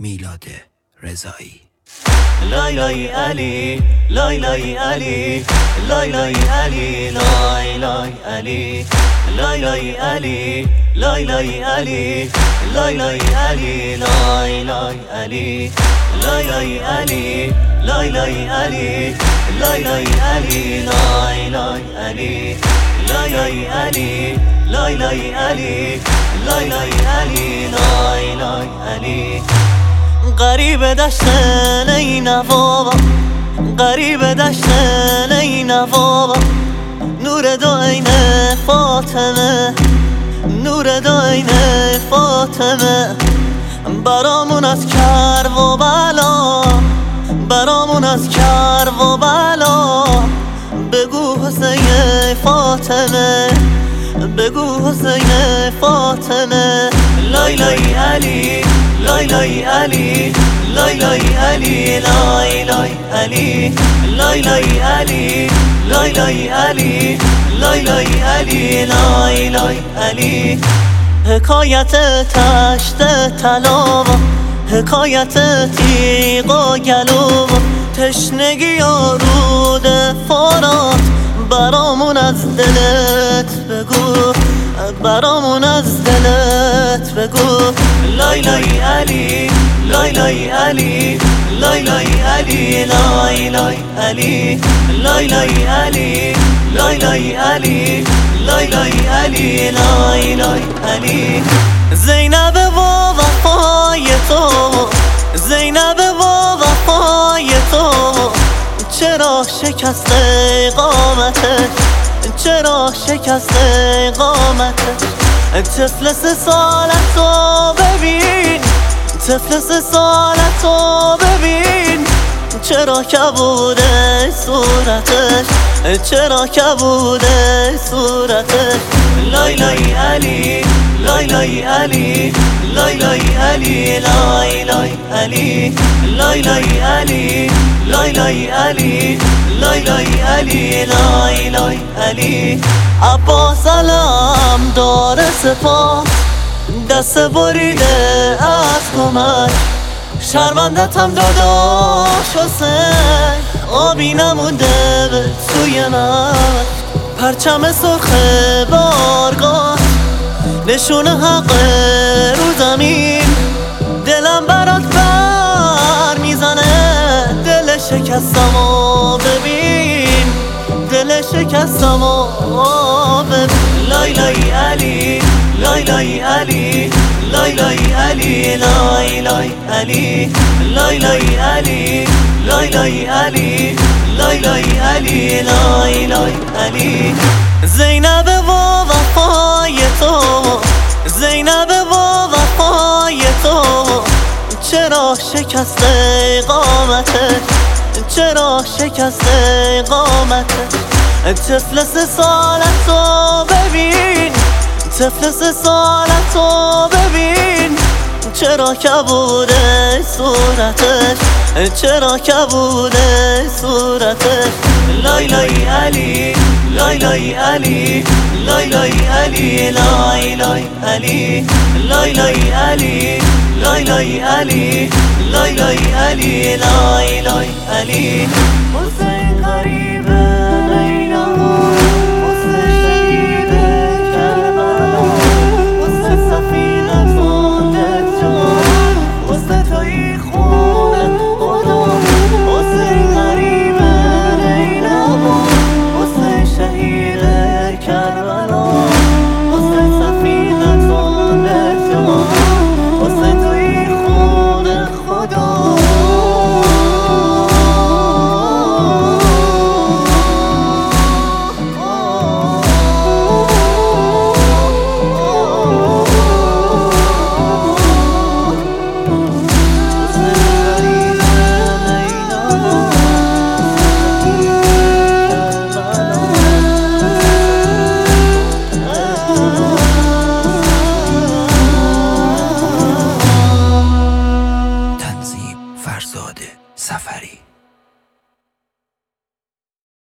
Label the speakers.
Speaker 1: میلاد رضایی.
Speaker 2: لای لای علی، لای لای علی، لای لای علی، لای لای علی، لای لای علی، لای لای علی، لای لای علی، لای لای علی، لای لای علی، لای لای علی، لای لای علی، لای لای علی، لای لای علی، لای لای علی، لای لای علی، لای لای علی. غریب دشتن ای نوابا، غریب دشتن ای نوابا، نور دو عین فاطمه، نور دو عین فاطمه، برامون از کرب و بلا، برامون از کرب و بلا، بگو حسین فاطمه، بگو حسین فاطمه. لای لای علی، لای لای علی، لای لای علی، لای لای علی، لای لای علی، لای لای علی، لای لای علی، لای لای علی. حکایت تشت طلا، حکایت تیغ و گلو، تشنگی و رود فرات، برامون از دلت بگو، برامون از دلت بگو. لای لای علی، لای لای علی، لای لای علی، لای لای علی، لای لای علی، لای لای علی، لای لای علی، لای لای علی. زینب و وفای تو، زینب و وفای تو، چرا شکسته قامتش، چرا شکسته قامتش. طفل 3 سالتو ببین، طفل 3 سالتو ببین، چرا کبوده صورتش، چرا کبوده صورتش. لای لای علی، لای لای علی، لای لای علی، لای لای علی، لای لای علی، لای لای علی، لای لای علی، لای لای علی. عباس علم دار سپاه، دست بریده از کمک، شرمندتم داداش حسین، آبی نمونده به سوی من. پرچم سرخ بارگاه، نشون حق رو زمین، دلم برات بر میزنه، دل شکستمو ببین، دل شکستمو ببین. لای لای علی، لای لای علی، لای لای علی، لای لای علی، لای لای علی، لای لای علی، لای لای علی، لای لای علی. زینب و وفای تو، زینب و وفای تو، چرا شکسته قامتش، چرا شکسته قامتش. طفل 3 سالتو ببین، طفل 3 سالتو ببین، چرا کبوده صورتش، چرا کبوده صورتش. لای لای علی، لای لای علی، لای لای علی، لای لای علی، لای لای علی، لای لای علی، لای لای علی، لای لای علی.